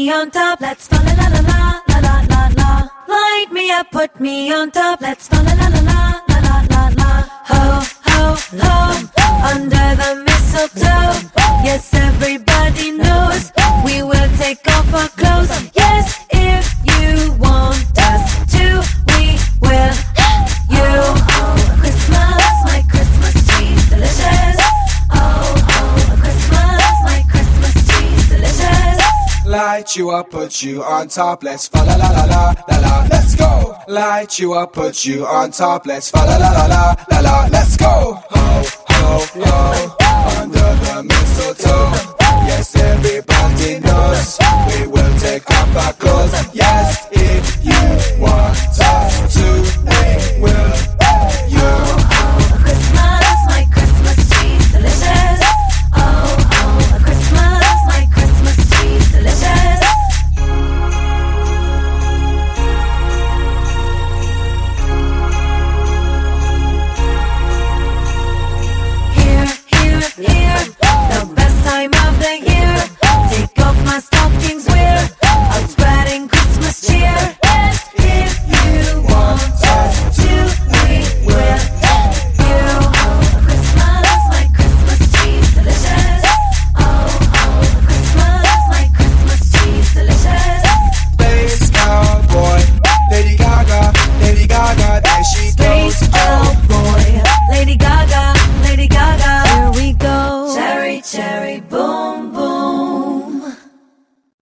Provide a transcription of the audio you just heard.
me on top. Let's fa la la la la la la la la. Light me up, put me on top. Let's fa la la la la la la la la. Ho ho ho, under the mistletoe. Yes, everybody knows we will take off our clothes. Yes, if you want us to, we will. You, Christmas, my Christmas tree's delicious. Oh, Christmas, my Christmas tree's delicious. Light you up, put you on top. Let's fa la la la la la la. Let's go. Light you up, put you on top. Let's fa la la la la la la. Let's